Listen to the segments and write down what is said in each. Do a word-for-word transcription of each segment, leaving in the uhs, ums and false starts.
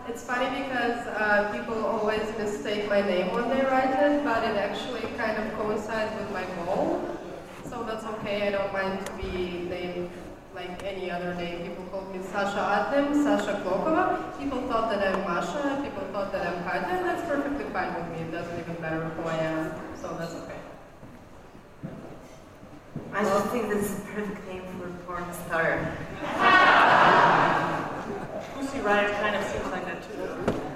It's funny because uh, people always mistake my name when they write it, but it actually kind of coincides with my goal. So that's okay, I don't mind to be named like any other name. People called me Sasha Adlim, Sasha Klokova. People thought that I'm Masha, people thought that I'm Katya, and that's perfectly fine with me. It doesn't even matter who I am, so that's okay. I just think this is a perfect name for a porn star. Pussy Riot kind of seems like that too.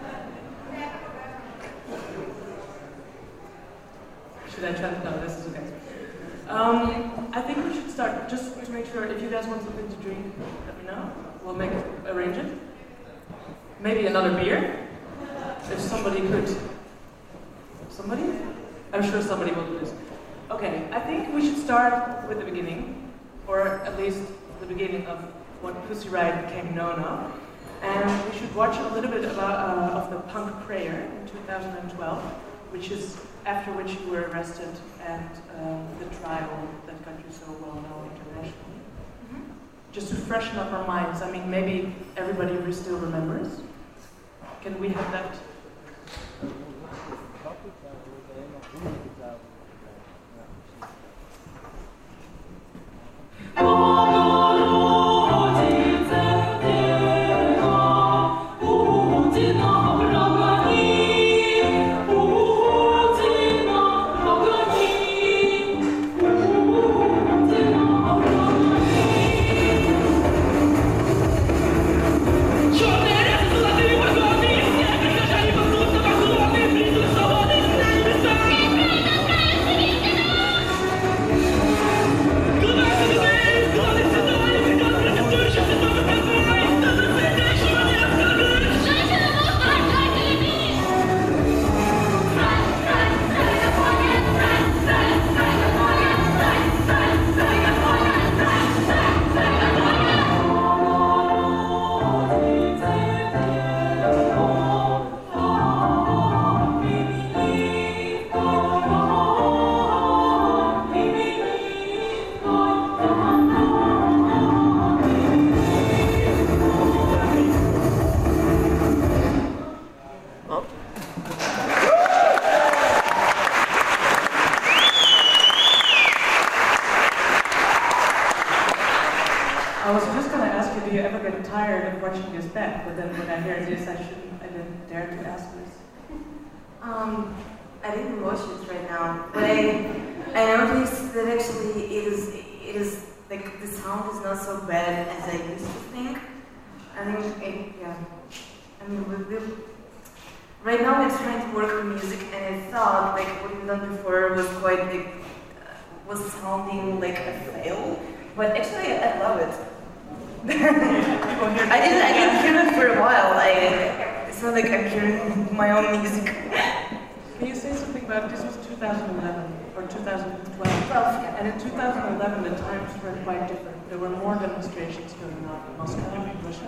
Should I try to? No, this is okay. Um, I think we should start, just to make sure, if you guys want something to drink, let me know. We'll make it, arrange it. Maybe another beer? If somebody could. Somebody? I'm sure somebody will do this. Okay, I think we should start with the beginning, or at least the beginning of what Pussy Riot became known of. And we should watch a little bit about, uh, of the punk prayer in two thousand twelve, which is after which you were arrested and um, the trial that got you so well known internationally. Mm-hmm. Just to freshen up our minds, I mean, maybe everybody still remembers. Can we have that? Right now we're trying to work on music, and I thought like what we've done before was quite like uh, was sounding like a fail, but actually I love it. I didn't I didn't hear it for a while. I it's not like I'm hearing my own music. Can you say something about this? Was two thousand eleven or two thousand twelve? twelve, yeah. And in two thousand eleven the times were quite different. There were more demonstrations going on in Moscow and Russia.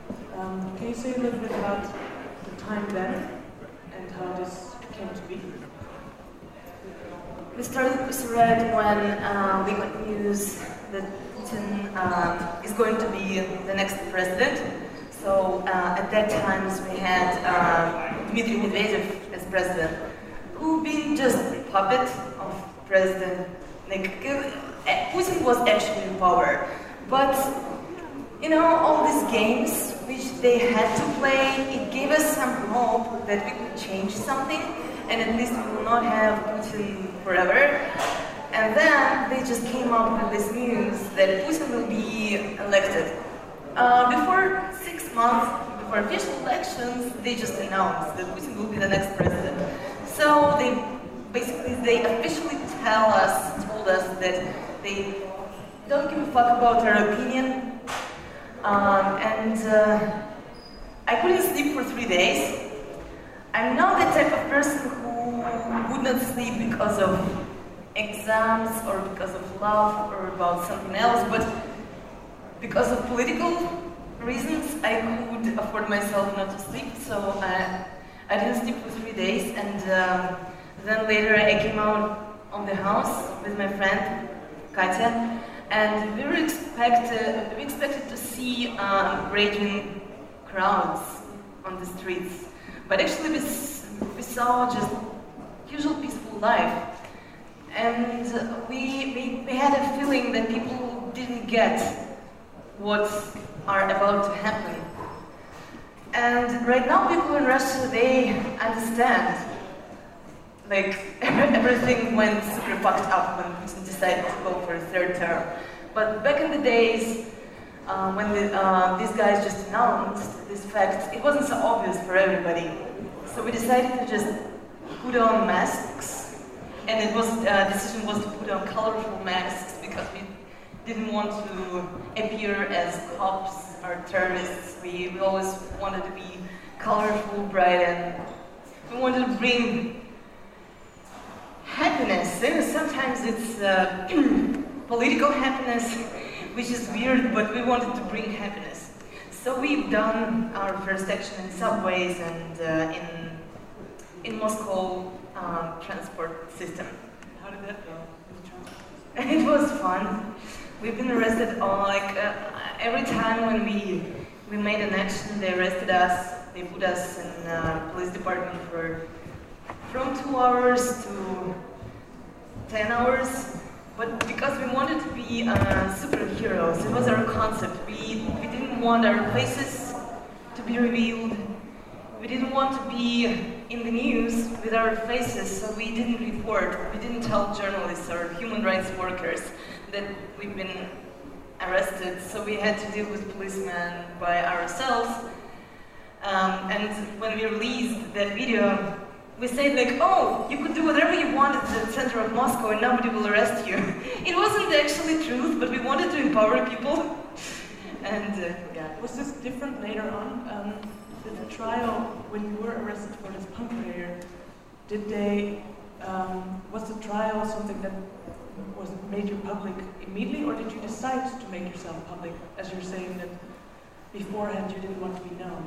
Um, can you say a little bit about the time then and how this came to be? We started Pussy Riot when uh, we got news that Putin um, is going to be the next president. So uh, at that time we had uh, Dmitry Medvedev as president, who been just a puppet of president. Like Putin was actually in power, but you know, all these games which they had to play, it gave us some hope that we could change something, and at least we will not have Putin forever. And then they just came up with this news that Putin will be elected. Uh, before six months, before official elections, they just announced that Putin will be the next president. So they basically, they officially tell us, told us that they don't give a fuck about our opinion. Um, and uh, I couldn't sleep for three days. I'm not the type of person who would not sleep because of exams or because of love or about something else, but because of political reasons, I could afford myself not to sleep, so I, I didn't sleep for three days, and um, then later I came out on the house with my friend, Katya, and we were expected, we expected to see um, raging crowds on the streets. But actually we, we saw just usual peaceful life. And we, we, we had a feeling that people didn't get what are about to happen. And right now people in Russia, they understand. Like, everything went super fucked up when Putin decided to go for a third term. But back in the days, uh, when the, uh, these guys just announced this fact, it wasn't so obvious for everybody. So we decided to just put on masks, and it was uh, decision was to put on colorful masks because we didn't want to appear as cops or terrorists. We, we always wanted to be colorful, bright, and we wanted to bring happiness. And sometimes it's uh, political happiness, which is weird, but we wanted to bring happiness. So we've done our first action in subways and uh, in in Moscow um, transport system. How did that go? It was fun. We've been arrested all, like uh, every time when we we made an action, they arrested us. They put us in uh, police department for from two hours to ten hours. But because we wanted to be uh, superheroes, it was our concept. We we didn't want our faces to be revealed. We didn't want to be in the news with our faces, so we didn't report. We didn't tell journalists or human rights workers that we've been arrested, so we had to deal with policemen by ourselves. Um, and when we released that video, we said like, oh, you could do whatever you want at the center of Moscow and nobody will arrest you. It wasn't actually truth, but we wanted to empower people. And uh, yeah. Was this different later on? Um, did the trial, when you were arrested for this punk prayer, did they, um, was the trial something that was made you public immediately, or did you decide to make yourself public, as you're saying that beforehand you didn't want to be known?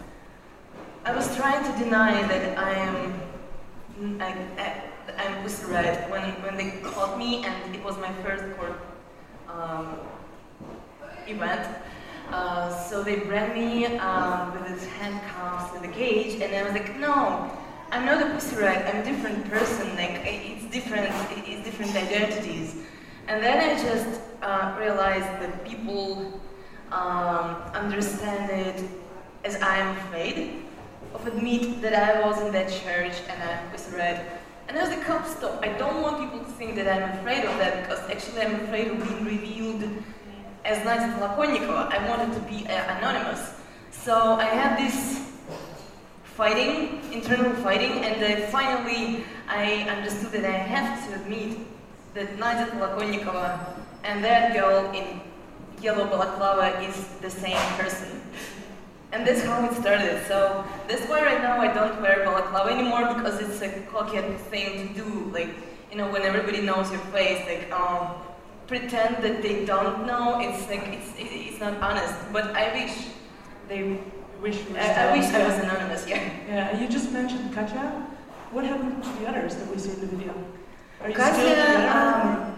I was trying to deny that I am, I, I, I'm Pussy Riot when, when they caught me, and it was my first court um, event. Uh, so they brought me um, with his handcuffs in the cage, and I was like, no, I'm not a Pussy Riot, I'm a different person, like, it's different, it's different identities. And then I just uh, realized that people um, understand it as I am afraid of admit that I was in that church and I was red. And as the cop stop, I don't want people to think that I'm afraid of that, because actually I'm afraid of being revealed as Nadia Tolokonnikova. I wanted to be uh, anonymous. So I had this fighting, internal fighting, and then finally I understood that I have to admit that Nadia Tolokonnikova and that girl in yellow balaclava is the same person. And that's how it started. So that's why right now I don't wear balaclava anymore, because it's a cocky thing to do. Like, you know, when everybody knows your face, like, um, pretend that they don't know. It's like it's it's not honest. But I wish they wish. You were I, I wish I was anonymous. Yeah. Yeah. You just mentioned Katya. What happened to the others that we see in the video? Are you Katya, still together? um,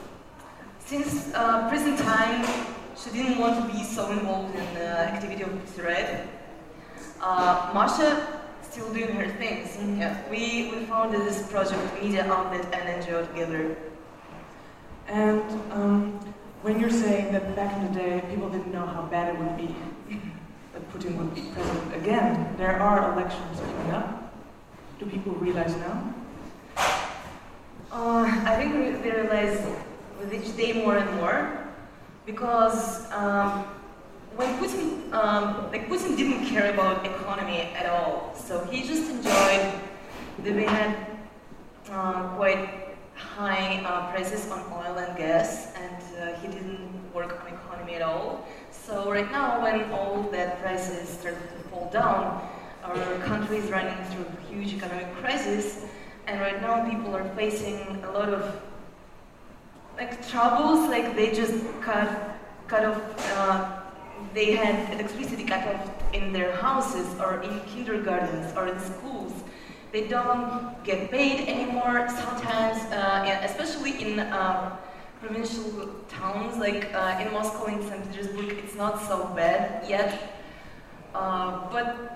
since uh, prison time, she didn't want to be so involved in the activity of Pussy Riot. Uh, Masha still doing her things. Mm-hmm. Yeah, we we founded this project, media outlet and N G O together. And um, when you're saying that back in the day people didn't know how bad it would be, that Putin would be president again, there are elections coming up. Do people realize now? Uh, I think we we realize with each day more and more. Because um, when Putin, um, like Putin didn't care about economy at all, so he just enjoyed that we had uh, quite high uh, prices on oil and gas, and uh, he didn't work on economy at all. So right now, when all that prices started to fall down, our country is running through a huge economic crisis, and right now people are facing a lot of like troubles, like they just cut, cut off, uh, they had electricity cut off in their houses or in kindergartens or in schools. They don't get paid anymore sometimes, uh, especially in uh, provincial towns, like uh, in Moscow, in Saint Petersburg, it's not so bad yet. Uh, but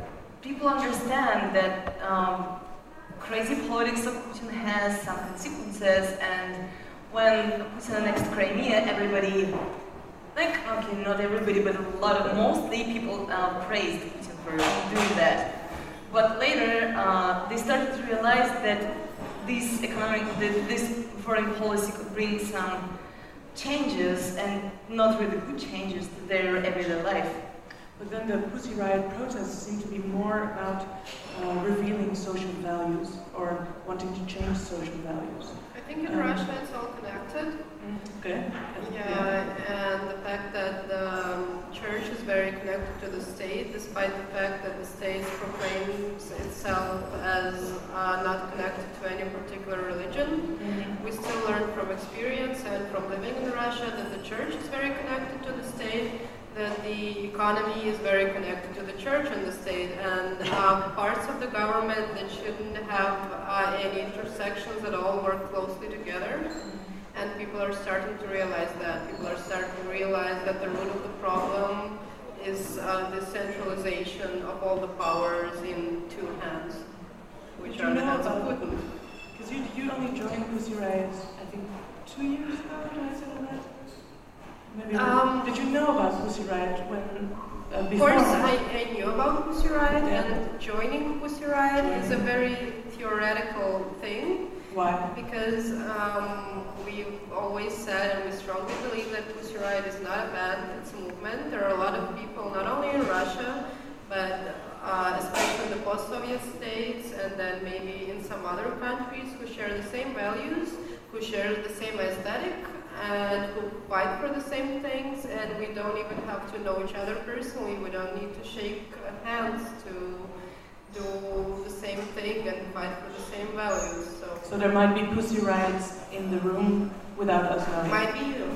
people understand that um, crazy politics of Putin has some consequences, and when Putin annexed Crimea, everybody, like, okay, not everybody, but a lot of, mostly people uh, praised Putin for doing that. But later, uh, they started to realize that this economic, that this foreign policy could bring some changes, and not really good changes, to their everyday life. But then the Pussy Riot protests seem to be more about uh, revealing social values or wanting to change social values. I think in Um, Russia it's all connected. Okay. Yeah, and the fact that the um, church is very connected to the state, despite the fact that the state proclaims itself as uh, not connected to any particular religion. Mm-hmm. We still learn from experience and from living in Russia that the church is very connected to the state, that the economy is very connected to the church and the state, and uh, parts of the government that shouldn't have uh, any intersections at all work closely together. And people are starting to realize that. People are starting to realize that the root of the problem is uh, the centralization of all the powers in two hands, which are the hands of Putin. Because you, you only joined Pussy Riot, I think, two years ago, did I say that? Maybe Um, did you know about Pussy Riot when, uh, Of before course, that? I, I knew about Pussy Riot, Yeah. and joining Pussy Riot is a very theoretical thing. Why? Because um, we've always said, and we strongly believe, that Pussy Riot is not a band, it's a movement. There are a lot of people, not only in Russia, but uh, especially in the post-Soviet states, and then maybe in some other countries, who share the same values, who share the same aesthetic, and who fight for the same things, and we don't even have to know each other personally. We don't need to shake hands to do the same thing and fight for the same values. So, So there might be Pussy Riots in the room without us knowing. might be you.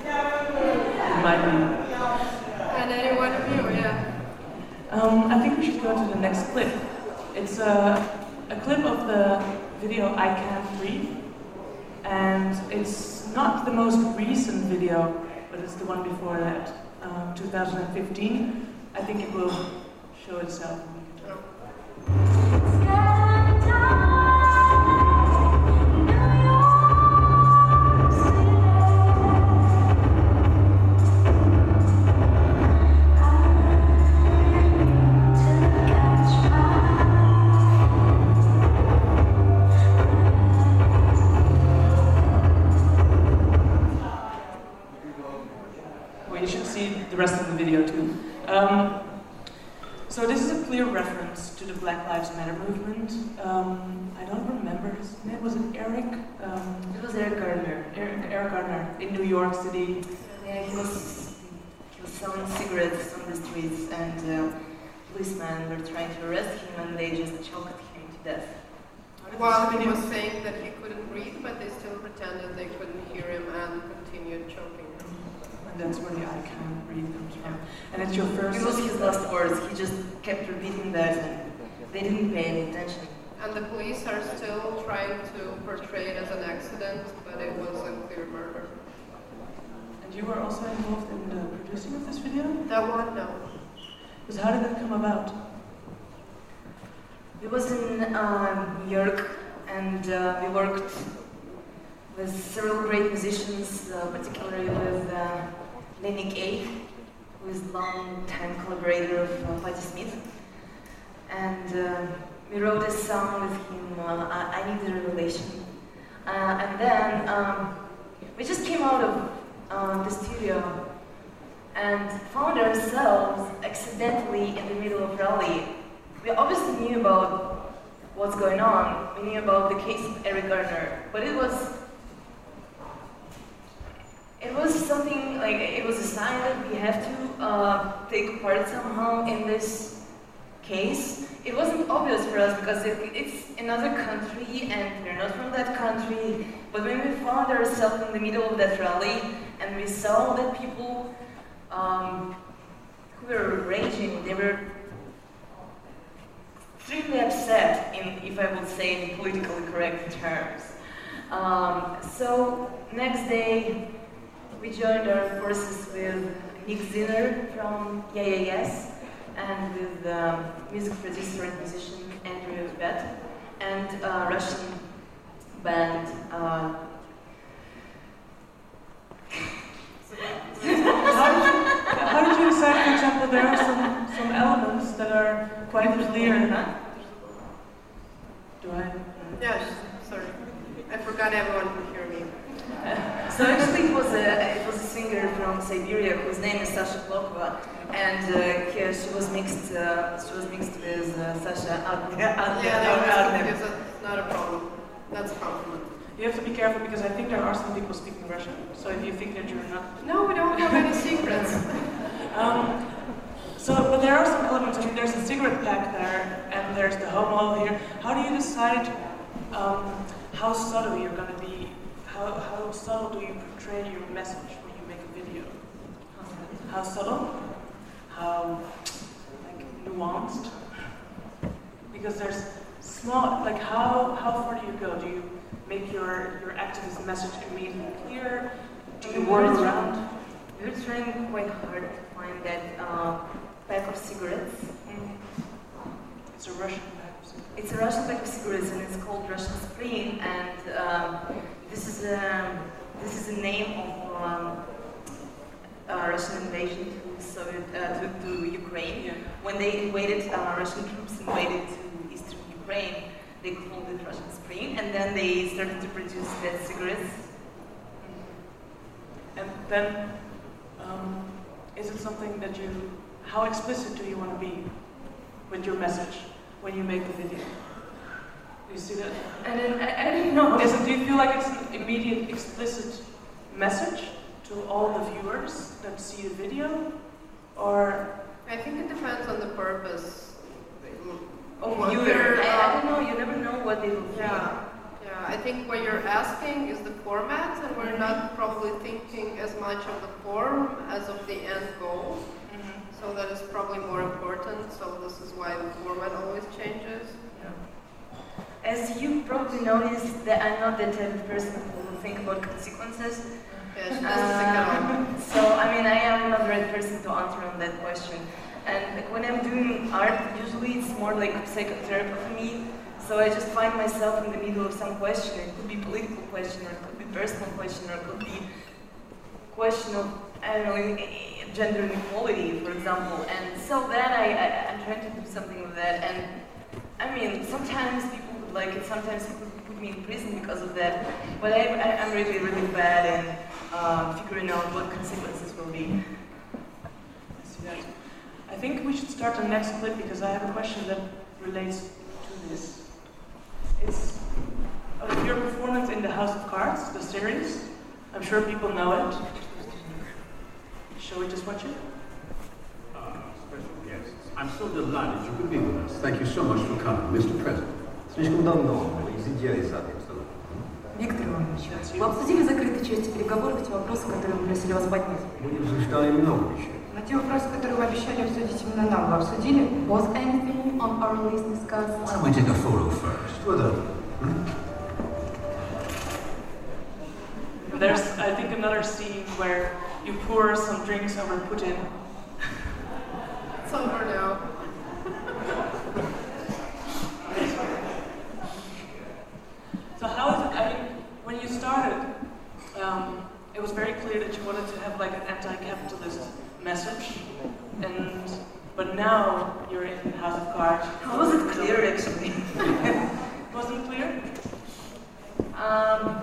It might be. And any one of you, yeah. Um, I think we should go to the next clip. It's a, a clip of the video I Can't Breathe. And it's not the most recent video, but it's the one before that, um, two thousand fifteen. I think it will show itself. Well, you should see the rest of the video too. Um, So this is a clear reference to the Black Lives Matter movement. Um, I don't remember his name. Was it Eric? Um, It was Eric Gardner. Eric, Eric Gardner in New York City. Yeah, he was, he was selling cigarettes on the streets, and uh, policemen were trying to arrest him, and they just choked him to death. While he was saying that he couldn't breathe, but they still pretended they couldn't hear him and continued choking him. And that's where the I Can't Breathe comes from. And it's your first... It was his last words. He just kept repeating that, and they didn't pay any attention. And the police are still trying to portray it as an accident, but it was a clear murder. And you were also involved in the producing of this video? That one, no. Because how did that come about? It was in uh, New York, and uh, we worked with several great musicians, uh, particularly with uh, Lenny Kaye, who is a long-time collaborator of uh, Patti Smith. And uh, we wrote a song with him, uh, I, I Need a Revelation. Uh, and then um, we just came out of uh, the studio and found ourselves accidentally in the middle of rally. We obviously knew about what's going on. We knew about the case of Eric Gardner, but it was it was something like it was a sign that we have to uh, take part somehow in this case. It wasn't obvious for us because it, it's another country and we're not from that country. But when we found ourselves in the middle of that rally and we saw that people um, who were raging, they were extremely upset, in, if I would say in politically correct terms. Um, so next day, we joined our forces with Nick Zinner from Yeah Yeah Yes, and with um, music producer and musician Andrew Vet, and uh, Russian band. Uh, how, did you, how did you decide, for example, there are some, some elements that are quite clear? Do I? Yeah, sorry. I forgot everyone could hear me. So actually, it was a it was a singer from Siberia whose name is Sasha Klokova, and uh, here she was mixed uh, she was mixed with uh, Sasha Adler. Yeah, no, that's that's not a problem. That's a compliment. You have to be careful because I think there are some people speaking Russian. So if you think that you're not, no, we don't have any secrets. um, so, but there are some elements. I mean, there's a cigarette pack there, and there's the homo here. How do you decide um, how subtle you're going to be? How, how subtle do you portray your message when you make a video? How subtle? How like nuanced? Because there's small, like how how far do you go? Do you make your your activist message immediately clear? Do you work around? We're trying quite hard to find that uh, pack of cigarettes. Mm. It's a Russian pack of cigarettes. It's a Russian pack of cigarettes, and it's called Russian Spring. And um, this is a this is the name of um, uh, Russian invasion to Soviet uh, to, to Ukraine. Yeah. When they invaded, uh, Russian troops invaded to eastern Ukraine, they called it Russian Spring, and then they started to produce dead cigarettes. And then, um, is it something that you, how explicit do you want to be with your message when you make the video? Do you see that? And then, I, I don't know. Is it, do you feel like it's an immediate, explicit message to all the viewers that see the video? Or? I think it depends on the purpose. Oh, What viewer. they're, I, I uh, don't know, you never know what they will think. Yeah, yeah. I think what you're asking is the format, and we're not probably thinking as much of the form as of the end goal. Mm-hmm. So that is probably more important. So this is why the format always changes. Yeah. As you probably noticed, that I'm not the type of person who will think about consequences. Yeah, she doesn't think at all. Um, so, I mean, I am not the right person to answer on that question. And like, when I'm doing art, usually it's more like psychotherapy for me. So I just find myself in the middle of some question. It could be political question, or it could be personal question, or it could be question of, I don't know, gender inequality, for example. And so then I, I, I'm trying to do something with that. And I mean, sometimes people would like it, sometimes people put me in prison because of that. But I, I, I'm really, really bad in um, figuring out what consequences will be. I see that. I think we should start the next clip because I have a question that relates to this. It's uh, your performance in the House of Cards, the series. I'm sure people know it. Shall we just watch it? Uh, special guests. I'm so delighted you could be with us. Thank you so much for coming, Mister President. Слишком давно мы изъедали соответственно. Виктор Иванович, вы обсудили закрытой части переговоров те вопросы, которые мы просили вас поднять? Мы не обсуждали много вещей. Но те вопросы, которые вы обещали обсудить именно нам, вы обсудили? Was anything on our list discussed? Why don't we take a photo first? Что это? There's, I think, another scene where you pour some drinks over Putin. It's over now. So how is it, I mean, when you started, um, it was very clear that you wanted to have like an anti-capitalist message, and but now you're in House of Cards. How was it clear, actually? Wasn't it clear? Um,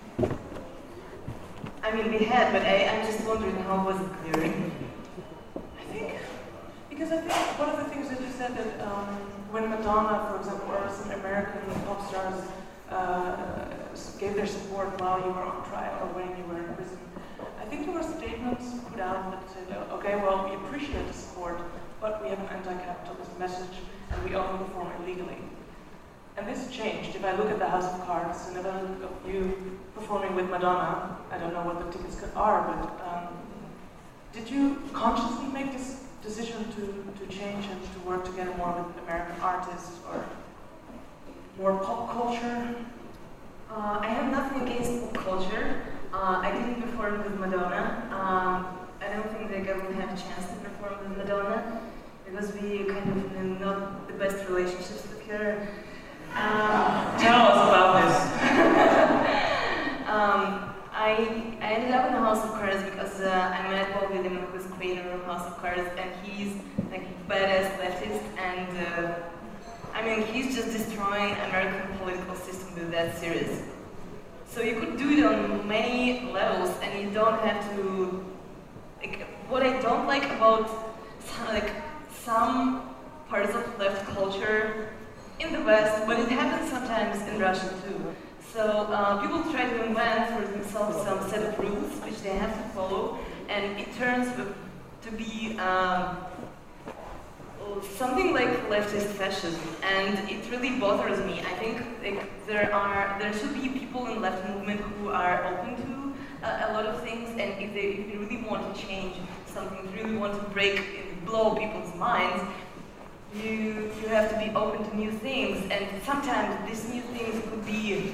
I mean, we had, but I, I'm just wondering how was it clear? I think, because I think one of the things that you said that um, when Madonna, for example, or some American pop stars uh, gave their support while you were on trial or when you were in prison, I think there were statements put out that said, okay, well, we appreciate the support, but we have an anti-capitalist message and we only perform illegally. And this changed. If I look at the House of Cards and if I look at you performing with Madonna, I don't know what the tickets are, but um, did you consciously make this decision to, to change and to work together more with American artists or more pop culture? Uh, I have nothing against pop culture. Uh, I didn't perform with Madonna. Um, I don't think that I will have a chance to perform with Madonna. because we kind of in not the best relationships with her. Um, Tell us about this. um, I, I ended up in House of Cards because uh, I met Paul William, who is creator of House of Cards, and he's like badass leftist, and uh, I mean he's just destroying American political system with that series. So you could do it on many levels, and you don't have to. Like, what I don't like about some, like some parts of left culture in the West, but it happens sometimes in Russia too. So uh, people try to invent for themselves some set of rules which they have to follow, and it turns to be um, something like leftist fascism, and it really bothers me. I think like, there are there should be people in left movement who are open to uh, a lot of things, and if they if you really want to change something, if you really want to break, blow people's minds, you you have to be open to new things, and sometimes these new things could be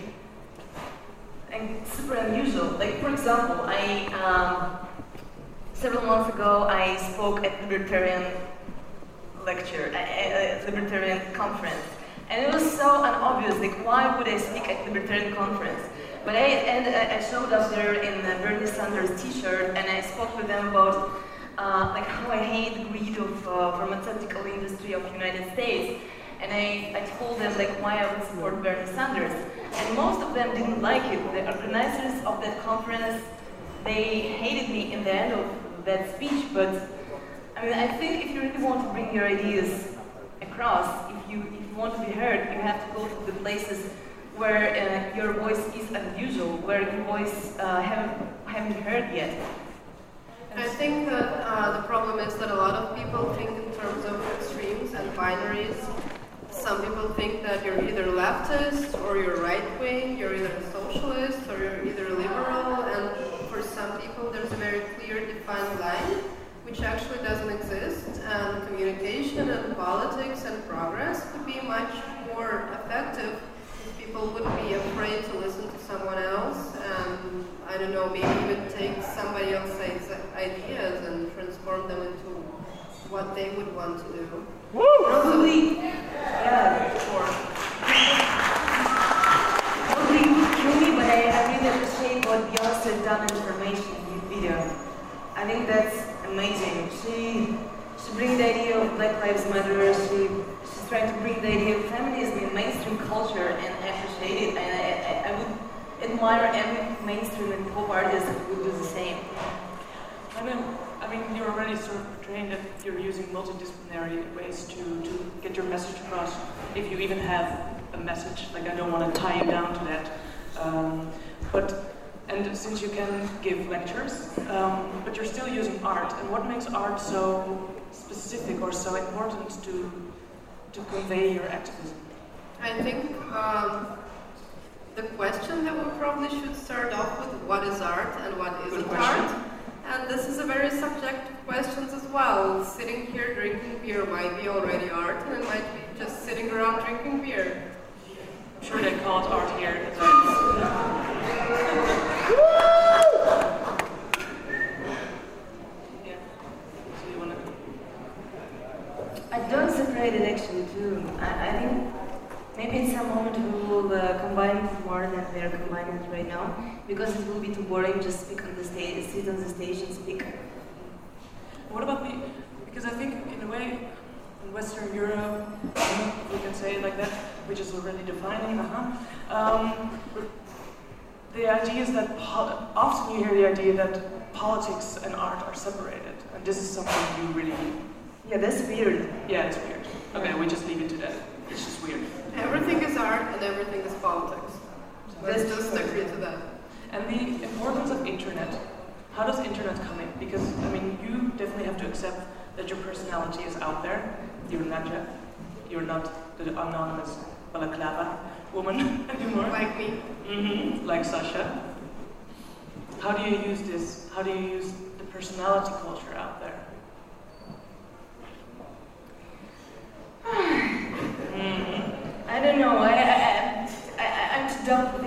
and super unusual. Like for example, I um, several months ago I spoke at libertarian lecture, a, a, a libertarian conference, and it was so unobvious. Like, why would I speak at libertarian conference? But I and I showed up there in a Bernie Sanders T-shirt, and I spoke with them about uh, like how I hate the greed of uh, pharmaceutical industry of United States, and I, I told them like why I would support Bernie Sanders, and most of them didn't like it. The organizers of that conference, they hated me in the end of that speech, but I mean, I think if you really want to bring your ideas across, if you if you want to be heard, you have to go to the places where uh, your voice is unusual, where your voice uh, haven't haven't heard yet. I think that uh, the problem is that a lot of people think in terms of extremes and binaries. Some people think that you're either leftist or you're right-wing, you're either a socialist or you're either liberal, and for some people there's a very clear defined line, which actually doesn't exist, and communication and politics and progress would be much more effective if people wouldn't be afraid to listen to someone else and, I don't know, maybe even take somebody else's ideas and transform them into what they would want to do. Woo! Probably, yeah, sure. Probably would kill me, but I, I really appreciate what Beyonce done in Information video. I think that's amazing. She she brings the idea of Black Lives Matter. She she's trying to bring the idea of feminism in mainstream culture, and I appreciate it. And I, I, I would admire every mainstream and pop artist that would do the same. I mean, I mean, you're already sort of portraying that you're using multidisciplinary ways to, to get your message across, if you even have a message. Like, I don't want to tie you down to that. Um, but, and since you can give lectures, um, but you're still using art, and what makes art so specific or so important to, to convey your activism? I think um, the question that we probably should start off with, what is art and what isn't art? And this is a very subjective question as well. Sitting here drinking beer might be already art, and it might be just sitting around drinking beer. I'm sure they call it art here. Yeah. So you wanna? I don't separate it actually too. I, I think maybe in some moment we will uh, combine it more than we are combining it right now, because it will be too boring just speak on the stage, sit on the stage and speak. What about the, because I think in a way, in Western Europe, if we can say it like that, which is already defining, uh-huh, um, the idea is that, pol often you hear the idea that politics and art are separated, and this is something you really, Yeah, that's weird. yeah, it's weird. Okay, we just leave it to that. It's just weird. Everything is art and everything is politics. Let's just agree to that. And the importance of internet. How does internet come in? Because, I mean, you definitely have to accept that your personality is out there. You're not Jeff. You're not the anonymous balaclava woman anymore. Like me. Mm-hmm. Like Sasha. How do you use this? How do you use the personality culture out there? Mm-hmm. I don't know. I, I, I, I, I'm too dumb to think about it.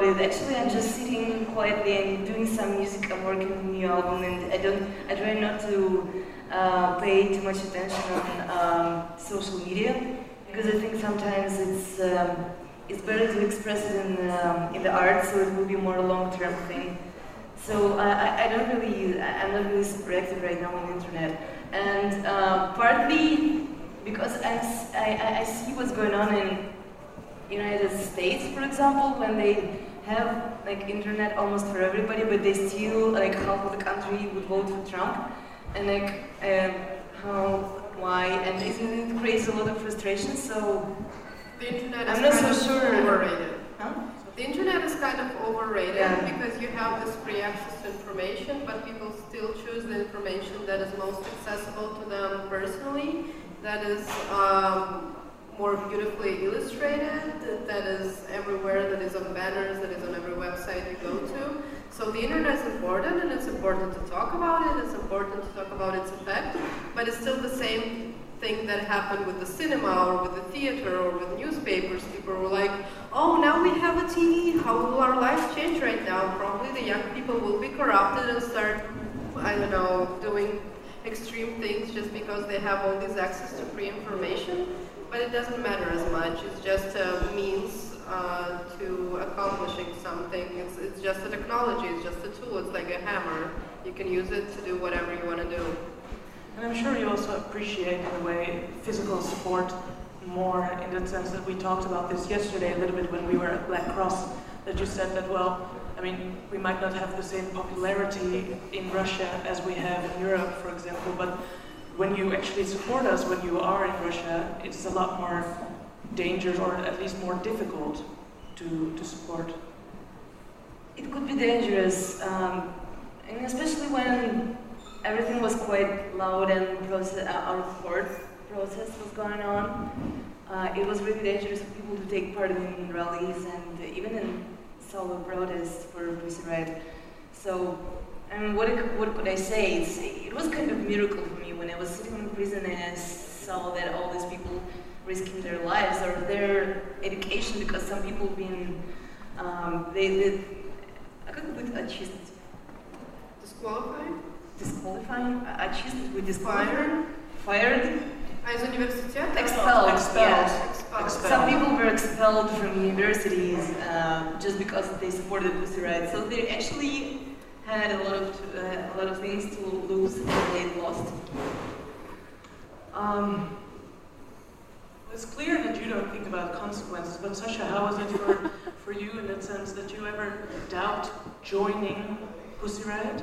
it. Actually, I'm just sitting quietly and doing some music. I'm working on a new album, and I don't. I try not to uh, pay too much attention on um, social media because I think sometimes it's um, it's better to express it in um, in the art, so it will be more a long-term thing. So I, I, I don't really. I'm not really super active right now on the internet, and uh, partly because I'm, s- I, I see what's going on in United States, for example, when they have like internet almost for everybody, but they still like half of the country would vote for Trump, and like um, how, why, and isn't it creates a lot of frustration? So The internet I'm is not kind so of sure. overrated. Huh? The internet is kind of overrated Yeah. because you have this free access to information, but people still choose the information that is most accessible to them personally, that is um, more beautifully illustrated, that is everywhere, that is on banners, that is on every website you go to. So the internet is important, and it's important to talk about it, it's important to talk about its effect, but it's still the same thing that happened with the cinema or with the theater or with newspapers. People were like, oh, now we have a T V, how will our lives change right now? Probably the young people will be corrupted and start, I don't know, doing extreme things just because they have all this access to free information. But it doesn't matter as much. It's just a means uh, to accomplishing something. It's, it's just a technology, it's just a tool, it's like a hammer. You can use it to do whatever you want to do. And I'm sure you also appreciate, in a way, physical support more, in the sense that we talked about this yesterday a little bit when we were at Black Cross, that you said that, well, I mean, we might not have the same popularity in Russia as we have in Europe, for example, but when you actually support us, when you are in Russia, it's a lot more dangerous, or at least more difficult to, to support. It could be dangerous, um, and especially when everything was quite loud and process, uh, our court process was going on. Uh, it was really dangerous for people to take part in rallies and even in solo protests for Pussy Riot. So, I mean, what, it, what could I say? It's, it was kind of a miracle for me when I was sitting in prison and I saw that all these people risking their lives or their education, because some people been, um, they, they, I could put отчислить. Disqualified? Disqualifying? Отчислить with disqualified? Fired? Fired? А из университета? Expelled. Expelled. Yeah. Expelled. Expelled. Some people were expelled from universities uh, just because they supported Pussy Riot. So they actually had a lot of uh, a lot of things to lose, and they lost. Um, It's clear that you don't think about consequences, but Sasha, how was it for, for you in that sense? Did you ever doubt joining Pussy Riot?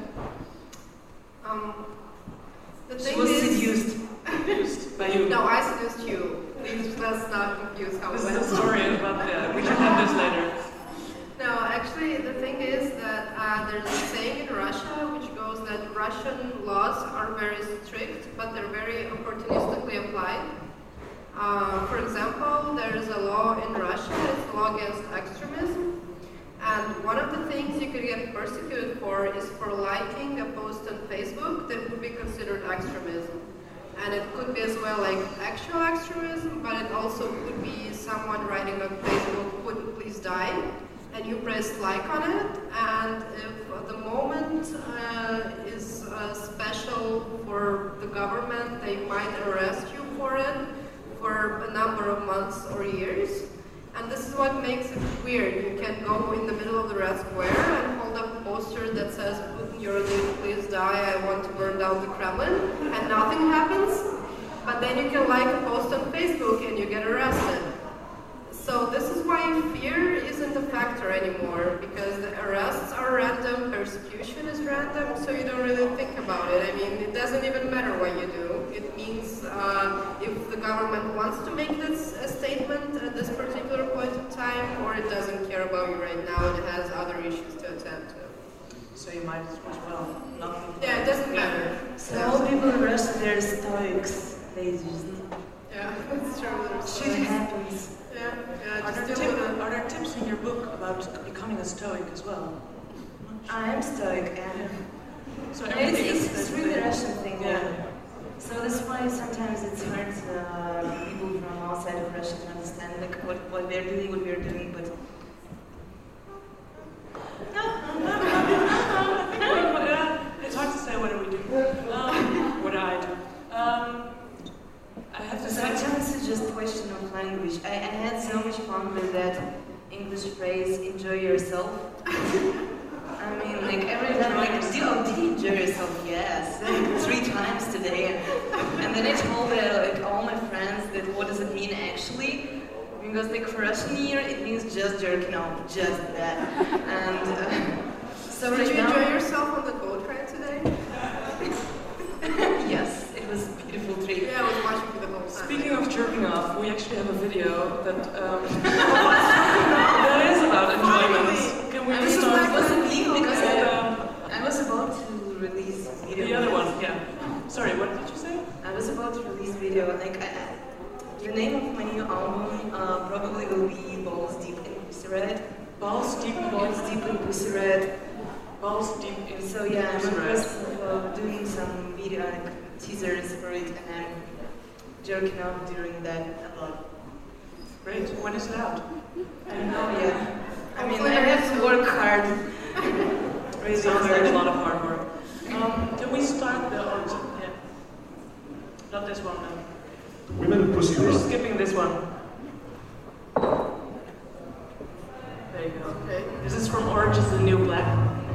Um, the she thing was is, seduced. Seduced by you? No, I seduced you. Please, let's not confuse how it This went. is a story about that. We should have this later. No, actually, the thing is that uh, there's a saying in Russia which goes that Russian laws are very strict, but they're very opportunistically applied. Uh, for example, there is a law in Russia, it's a law against extremism, and one of the things you could get persecuted for is for liking a post on Facebook that would be considered extremism. And it could be as well like actual extremism, but it also could be someone writing on Facebook, "Putin, please die," and you press like on it, and if the moment uh, is uh, special for the government, they might arrest you for it for a number of months or years. And this is what makes it weird. You can go in the middle of the Red Square and hold up a poster that says, "Putin, you're a dude, please die, I want to burn down the Kremlin," and nothing happens. But then you can like a post on Facebook and you get arrested. So this is why fear isn't a factor anymore, because the arrests are random, persecution is random, so you don't really think about it. I mean, it doesn't even matter what you do. It means uh, if the government wants to make this a statement at this particular point in time, or it doesn't care about you right now, it has other issues to attend to. So you might as well not think Yeah, it doesn't matter. So all people in Russia, they're stoics. They just, Yeah, that's true. There's shit stories. happens. Yeah, yeah, Are just there, deal tip, with it. are there tips in your book about becoming a stoic as well? I am stoic, and So it's, everything it's, is it's really a Russian thing. Yeah. So that's why sometimes it's hard uh, for people from outside of Russia to understand like what, what they're doing, what we're doing. But question of language. I, I had so much fun with that English phrase, enjoy yourself. I mean, like every time, like, did you, did you enjoy yourself? Yes, like, three times today. And then I told uh, like all my friends that what does it mean actually? Because like for Russian year, it means just jerking off, just that. And uh, so Did right you now, enjoy yourself on the GO train today? yes, it was a beautiful trip. Yeah, I was watching for the whole time. Speaking of jerking off, we actually have a video that um, that is about enjoyment. Can we I mean, start? it wasn't me because And, I, um, I was about to release video. the other one, yeah. Sorry, what did you say? I was about to release video. Like, I, the name of my new album uh, probably will be Balls Deep in Pussy Red. Balls deep, Balls Deep in Pussy Red. balls deep in. So yeah, I'm in the Red. process of uh, doing some video like teasers for it, and I'm jerking off during that a lot. Great. When is it out? I don't know yet. I mean, Hopefully I have to soon. work hard. It sounds like a lot of hard work. Um, can we start the or, yeah. Not this one, no. Women Pussy We're Riot. skipping this one. There you go. Okay. This is from Orange is the New Black.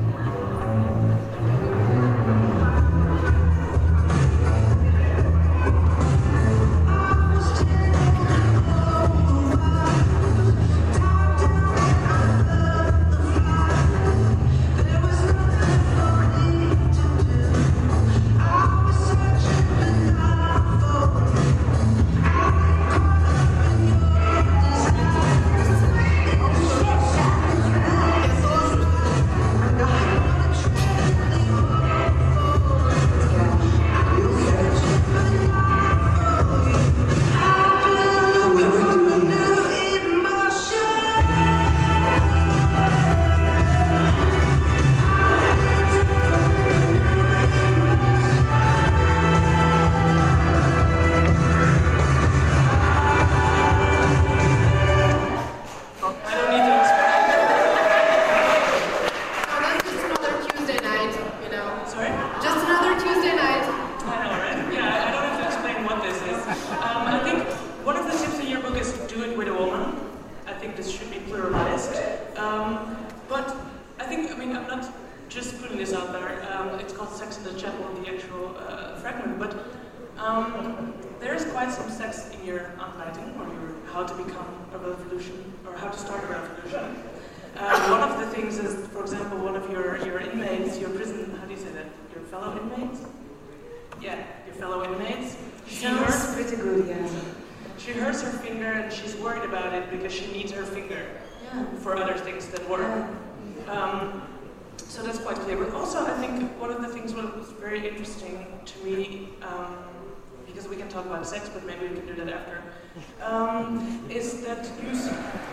I don't need to explain. So that's just another Tuesday night, you know. Sorry? Just another Tuesday night. I know, right? Yeah, I don't have to explain what this is. Um, I think one of the tips in your book is do it with a woman. I think this should be pluralized. Um, but I think, I mean, I'm not just putting this out there. Um, it's called Sex in the Chapel, the actual uh, fragment. But um, there is quite some sex in your Anleitung, or your how to become a revolution, or how to start a revolution. Uh, one of the things is, for example, one of your, your inmates, your prison, how do you say that? Your fellow inmates? Yeah, your fellow inmates. She Sounds hurts, pretty good, yeah. she hurts her finger and she's worried about it because she needs her finger Yeah. for other things that work. Um, so that's quite clear. But also, I think one of the things that was very interesting to me, um, because we can talk about sex, but maybe we can do that after, um, is that you. s-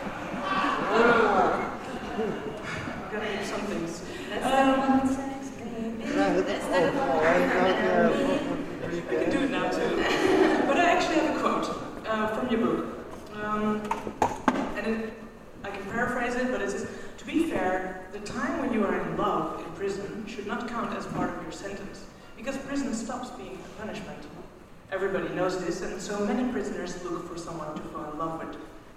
I'm gonna do some things. That's Um, not sex, baby. That's not We can do it now too. But I actually have a quote uh, from your book. Um, and it, I can paraphrase it, but it says, to be fair, the time when you are in love in prison should not count as part of your sentence, because prison stops being a punishment. Everybody knows this, and so many prisoners look for someone to fall in love with.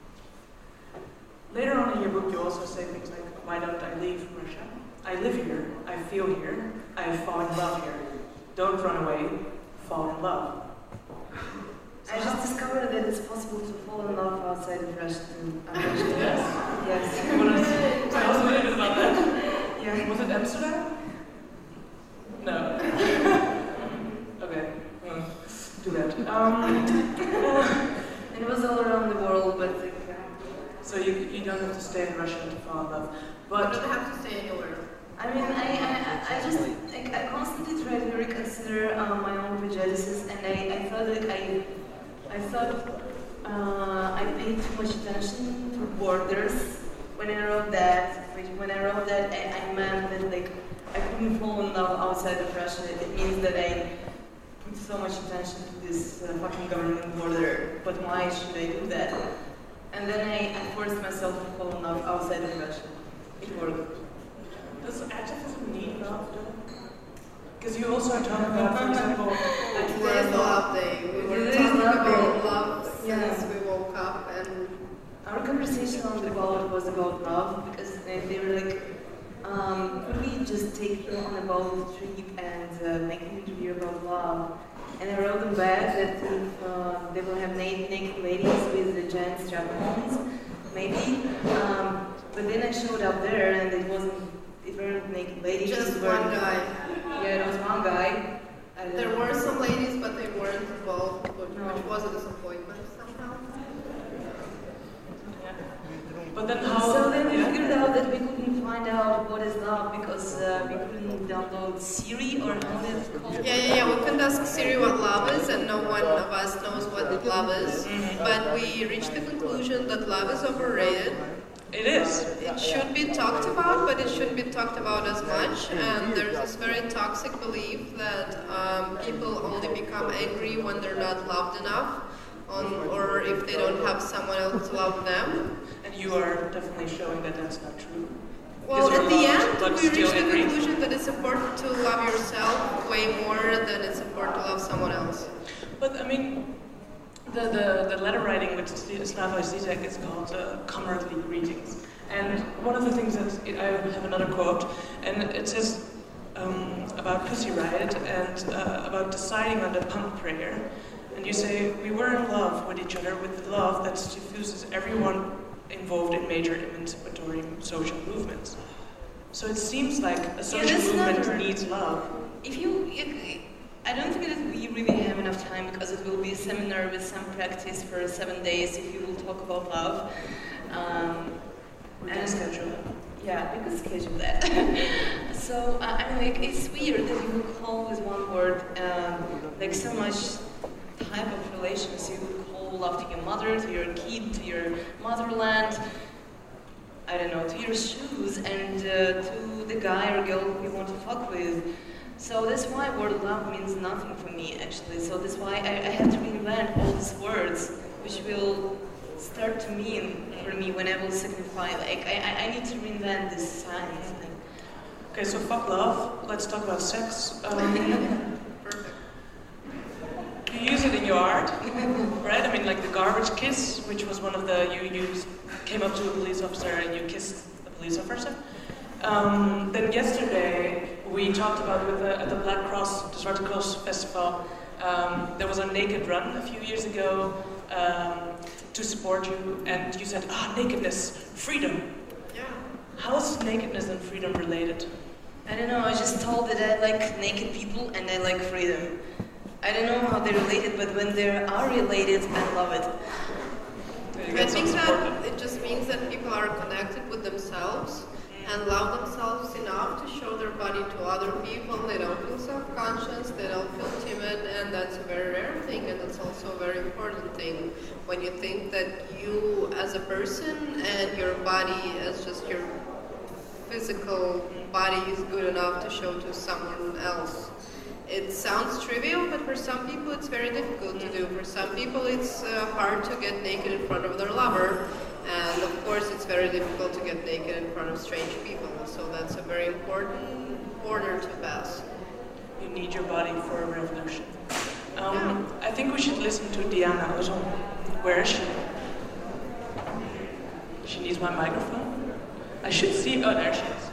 Later on in your book, you also say things like, why don't I leave Russia? I live here, I feel here, I fall in love here. Don't run away, fall in love. I just discovered that it's possible to fall in love outside of Russia too. I'm Russian. Yes? Yes. You want to tell us a little bit about that? Yeah. Was it Amsterdam? No. Okay. Mm. Do that. Um, It was all around the world, but like, uh, so you, you don't have to stay in Russia to fall in love. But But don't have to stay anywhere. I mean, I, I, I just, like, I constantly try to reconsider uh, my own prejudices, and I, I felt like I, I thought uh, I paid too much attention to borders when I wrote that. Which, when I wrote that, I, I meant that like I couldn't fall in love outside of Russia. It means that I put so much attention to this uh, fucking government border. But why should I do that? And then I, I forced myself to fall in love outside of Russia. It worked. does activism need love though? Because you also talk about, for example, that you were Today's in the love. love day. We were Today's talking love about day. love since Yeah. we were our conversation on the boat was about love because they, they were like, um, could we just take him on a boat trip and uh, make him interview about love? And I wrote them back that if uh, they will have naked, naked ladies with the giant strap-ons, maybe. Um, but then I showed up there and it wasn't, it weren't naked ladies. Just it weren't- one guy. Yeah, it was one guy. I don't There know. were some ladies, but they weren't involved, which, No. which was a disappointment somehow. Yeah. But then how? So then we yeah. figured out that we couldn't find out what is love because uh, we couldn't download Siri or how is it called? Yeah, yeah, yeah. We couldn't ask Siri what love is, and no one of us knows what love is. But we reached the conclusion that love is overrated. It is. It should be talked about, but it shouldn't be talked about as much. And there's this very toxic belief that um, people only become angry when they're not loved enough, on, or if they don't have someone else to love them. And you are definitely showing that that's not true. Well, Because at you're the loved, end, but we still reached the angry. conclusion that it's important to love yourself way more than it's important to love someone else. But I mean, the, the, the letter writing with Slavoj Zizek is called uh, Comradely Greetings. And one of the things that, it, I have another quote, and it says um, about Pussy Riot and uh, about deciding on the punk prayer. And you say, we were in love with each other with the love that suffuses everyone involved in major emancipatory social movements. So it seems like a social that's movement not- needs love. If you, if, I don't think that we really have enough time because it will be a seminar with some practice for seven days if you will talk about love. Um, We can and- schedule it. Yeah, we could schedule that. So, uh, I mean, like, it's weird that you would call with one word, um, like so much type of relations. You would call love to your mother, to your kid, to your motherland, I don't know, to your shoes, and uh, to the guy or girl you want to fuck with. So that's why word love means nothing for me, actually. So that's why I, I have to reinvent all these words, which will start to mean for me when I will signify, like, I, I, I need to reinvent this science thing. Okay, so fuck love. Let's talk about sex. Um, Perfect. you use it in your art, right? I mean, like the garbage kiss, which was one of the you you came up to a police officer and you kissed the police officer. Um, then yesterday we talked about with the, at the Black Cross, the Zwarte Cross Festival. Um, there was a naked run a few years ago um, to support you, and you said, "Ah, nakedness, freedom." Yeah. How is nakedness and freedom related? I don't know, I just told that I like naked people and I like freedom. I don't know how they're related, but when they are related, I love it. You I get some think support. that it just means that people are connected with themselves and love themselves enough to show their body to other people. They don't feel self-conscious, they don't feel timid, and that's a very rare thing, and it's also a very important thing when you think that you as a person and your body as just your physical body is good enough to show to someone else. It sounds trivial, but for some people it's very difficult to do. For some people it's uh, hard to get naked in front of their lover, and of course it's very difficult to get naked in front of strange people. So that's a very important border to pass. You need your body for a revolution. Um, I think we should listen to Diana Ozon. Where is she? She needs my microphone. I should see. Oh, there she is.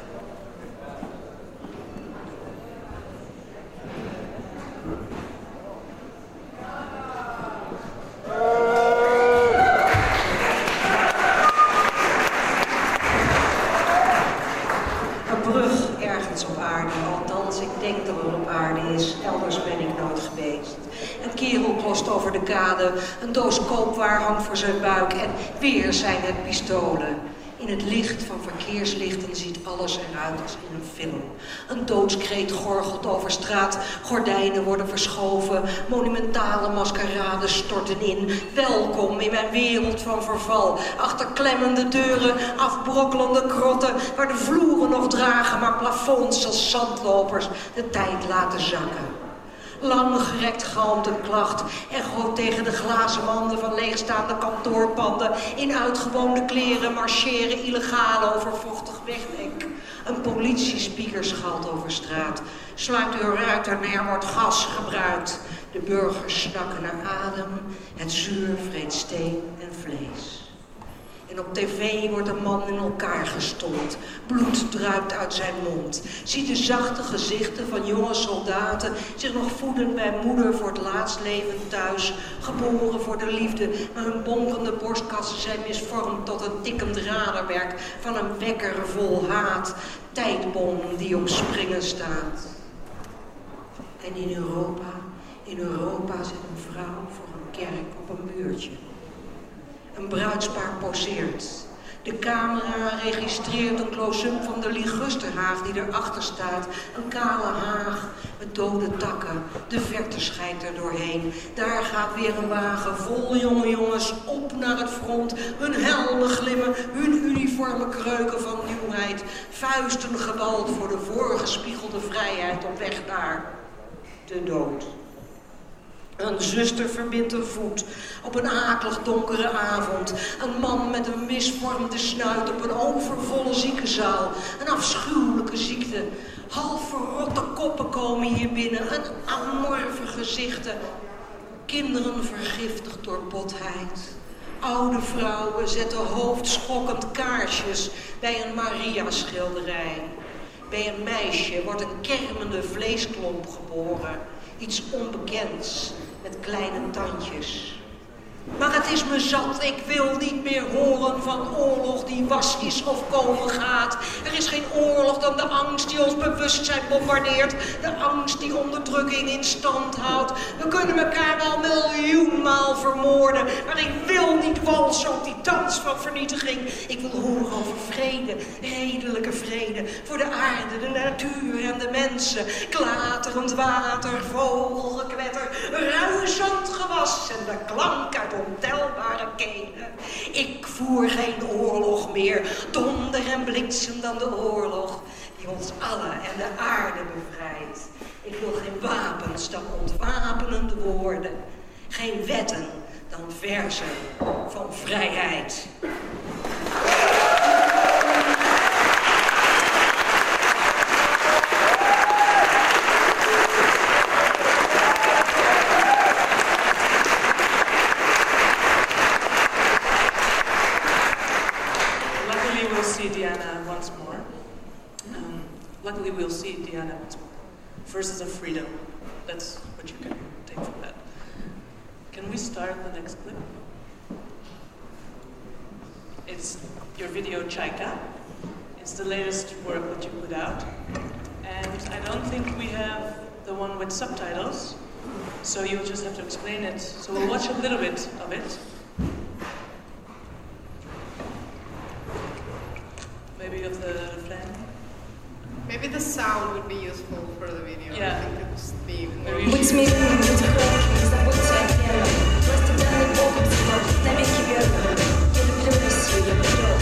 Een brug ergens op aarde, althans ik denk dat het op aarde is, elders ben ik nooit geweest. Een kerel klost over de kade, een doos koopwaar hangt voor zijn buik en weer zijn het pistolen. In het licht van verkeerslichten ziet alles eruit als in een film. Een doodskreet gorgelt over straat, gordijnen worden verschoven, monumentale maskerades storten in. Welkom in mijn wereld van verval, achter klemmende deuren, afbrokkelende krotten, waar de vloeren nog dragen, maar plafonds als zandlopers de tijd laten zakken. Langgerekt galmt een klacht, echo tegen de glazen wanden van leegstaande kantoorpanden. In uitgewoonde kleren marcheren illegaal over vochtig wegdek. Een politiespeaker schalt over straat. Sluit uw ruiten, er wordt gas gebruikt. De burgers snakken naar adem, het zuur vreet steen en vlees. In En op tv wordt een man in elkaar gestompt. Bloed druipt uit zijn mond. Ziet de zachte gezichten van jonge soldaten zich nog voeden bij moeder voor het laatst leven thuis. Geboren voor de liefde, maar hun bonkende borstkassen zijn misvormd tot een tikkend raderwerk van een wekker vol haat. Tijdbom die op springen staat. En in Europa, in Europa zit een vrouw voor een kerk op een muurtje. Een bruidspaar poseert. De camera registreert een close-up van de Ligusterhaag die erachter staat. Een kale haag met dode takken. De verte schijnt er doorheen. Daar gaat weer een wagen vol jonge jongens op naar het front. Hun helmen glimmen, hun uniformen kreuken van nieuwheid. Vuisten gebald voor de voorgespiegelde vrijheid op weg naar de dood. Een zuster verbindt een voet op een akelig donkere avond. Een man met een misvormde snuit op een overvolle ziekenzaal. Een afschuwelijke ziekte. Half verrotte koppen komen hier binnen. Een amorfe gezichten. Kinderen vergiftigd door botheid. Oude vrouwen zetten hoofdschokkend kaarsjes bij een Maria-schilderij. Bij een meisje wordt een kermende vleesklomp geboren. Iets onbekends, met kleine tandjes. Maar het is me zat, ik wil niet meer horen van oorlog die was is of komen gaat. Er is geen oorlog dan de angst die ons bewustzijn bombardeert. De angst die onderdrukking in stand houdt. We kunnen elkaar al miljoenmaal vermoorden. Maar ik wil niet walsen op die dans van vernietiging. Ik wil horen over vrede, redelijke vrede. Voor de aarde, de natuur en de mensen. Klaterend water, vogelgekwetter, ruisend gewas en de klank uit ontelbare kelen. Ik voer geen oorlog meer, donder en bliksem dan de oorlog die ons allen en de aarde bevrijdt. Ik wil geen wapens dan ontwapenende woorden, geen wetten dan verzen van vrijheid. Luckily, we'll see Diana once more. Verses of Freedom. That's what you can take from that. Can we start the next clip? It's your video Chaika. It's the latest work that you put out. And I don't think we have the one with subtitles, so you'll just have to explain it. So we'll watch a little bit of it. Maybe of the refrain. Maybe the sound would be useful for the video. Yeah. I think it would be more Будь смиренным, будь кротким, не заботься о первом. Власти данной Богом всего, навеки верным. Я люблю Россию, я патриот.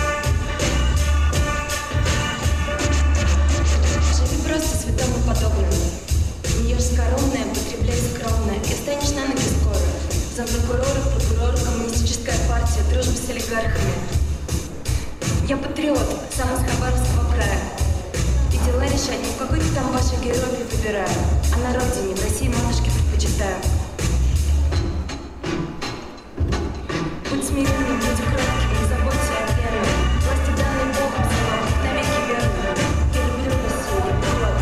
Живи просто святому подобному. Не скоромное, потребляй скромное. И станешь на ноги скоро. Зампрокуроры, прокуроры, коммунистическая партия, дружба с олигархами. Я патриот, сам из Хабаровского края. И дела решать не в какой-то там вашей героге выбираю, а на родине, в России матушке предпочитаю. Будь смиренным, будь кротким, не заботься о первом. Власти данной Богом всего, навеки верным. Я люблю Россию, я патриот.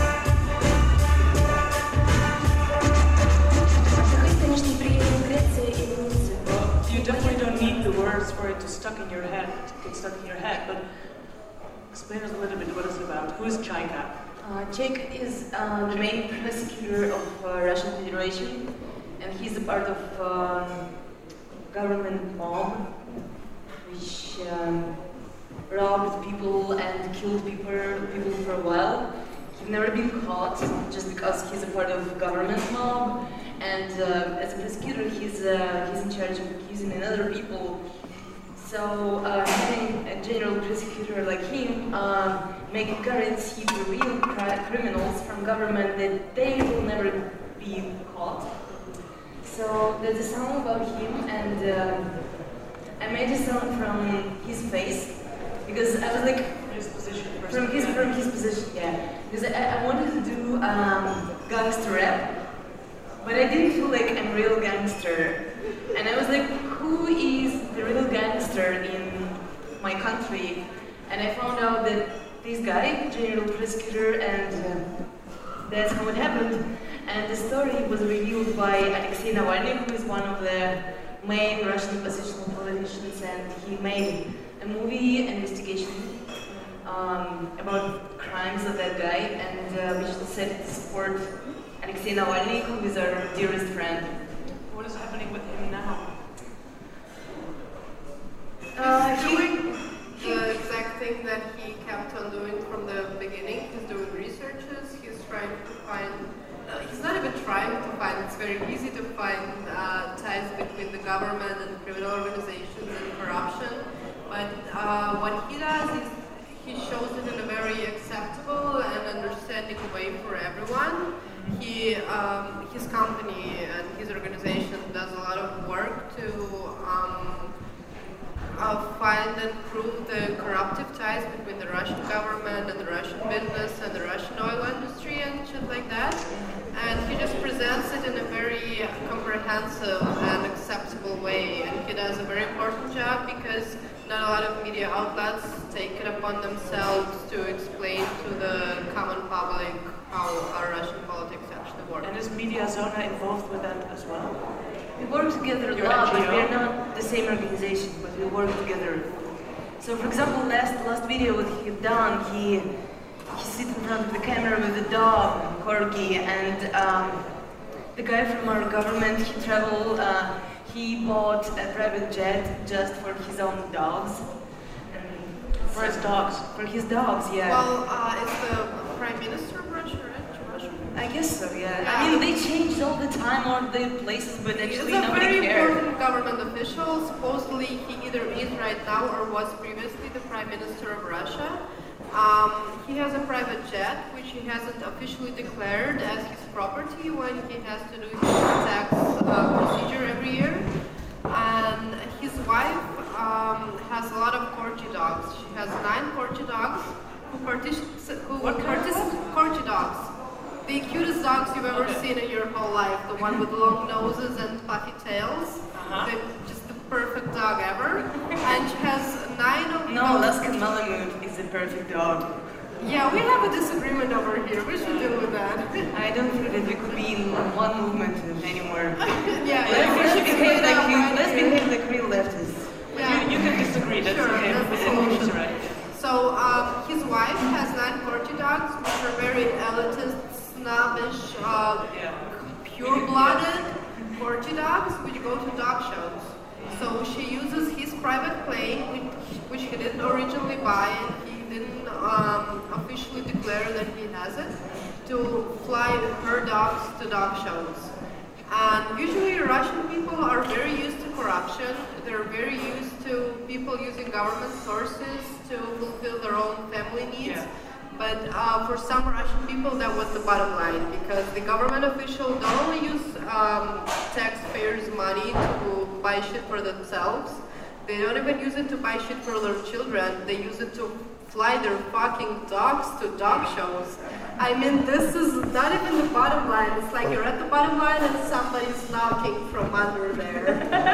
Отдыхать, конечно, приедем в Грецию и Венецию. You definitely don't need the words for it to stuck in your head, to get stuck in your head, but explain us a little bit what it's about. Who is Chaika? Uh, Chaika is uh, the main prosecutor of uh, Russian Federation, and he's a part of um, government mob, which um, robbed people and killed people, people for a while. He's never been caught just because he's a part of government mob, and uh, as a prosecutor, he's uh, he's in charge of accusing other people. So uh, having a general prosecutor like him uh, make a guarantee to real cri- criminals from government that they will never be caught. So there's a song about him, and uh, I made a song from his face because I was like His position. from his from his position, yeah. Because I, I wanted to do um, gangster rap, but I didn't feel like I'm a real gangster, and I was like, who is the the real gangster in my country, and I found out that this guy, general prosecutor, and uh, that's how it happened. And the story was revealed by Alexei Navalny, who is one of the main Russian oppositional politicians, and he made a movie investigation um, about crimes of that guy, and uh, which decided to support Alexei Navalny, who is our dearest friend. What is happening with him now? Uh, he's doing the exact thing that he kept on doing from the beginning. He's doing researches, he's trying to find, uh, he's not even trying to find, it's very easy to find uh, ties between the government and criminal organizations and corruption. But uh, what he does is he shows it in a very acceptable and understanding way for everyone. He, um, his company and his organization does a lot of work to um, uh, find and prove the corruptive ties between the Russian government and the Russian business and the Russian oil industry and shit like that. And he just presents it in a very comprehensive and acceptable way. And he does a very important job because not a lot of media outlets take it upon themselves to explain to the common public how our Russian politics actually work. And is Media Zona involved with that as well? We work together a You're lot, N G O? but we're not the same organization, but we work together. So, for example, last last video what he had done, he he sit in front of the camera with a dog, Corgi, and um, the guy from our government, he traveled, uh, he bought a private jet just for his own dogs. And For his dogs? For his dogs, yeah. Well, uh, it's the Prime Minister of Russia, right? Russia? I guess so, yeah. Yeah. I mean, they change all the time all the places, but He's actually a nobody very cares. important government official. Supposedly, he either is right now or was previously the Prime Minister of Russia. Um, he has a private jet, which he hasn't officially declared as his property when he has to do his tax uh, procedure every year. And his wife um, has a lot of corgi dogs. She has nine corgi dogs who participate. Who What kind of participate? Corgi dogs. The cutest dogs you've ever Okay. seen in your whole life. The one with long noses and puffy tails. Uh-huh. The, just the perfect dog ever. And she has nine of No, those. Alaskan Malamute is the perfect dog. Yeah, we have a disagreement over here. We should deal with that. I don't think that we could be in one movement anymore. yeah, Let's, we should behave split like up you, right let's here. behave like real leftists. Yeah. You, you can disagree, that's Sure, okay. that's the It's solution. right. So um, his wife has nine corgi dogs, which are very elitist, snobbish, uh, Yeah. pure-blooded corgi dogs, which go to dog shows. So she uses his private plane, which, which he didn't originally buy, and he didn't um, officially declare that he has it, to fly her dogs to dog shows. And usually Russian people are very used to corruption. They're very used to people using government sources to fulfill their own family needs. Yeah. But uh, for some Russian people, that was the bottom line, because the government officials don't only use um, taxpayers' money to buy shit for themselves, they don't even use it to buy shit for their children, they use it to fly their fucking dogs to dog shows. I mean, this is not even the bottom line. It's like you're at the bottom line and somebody's knocking from under there.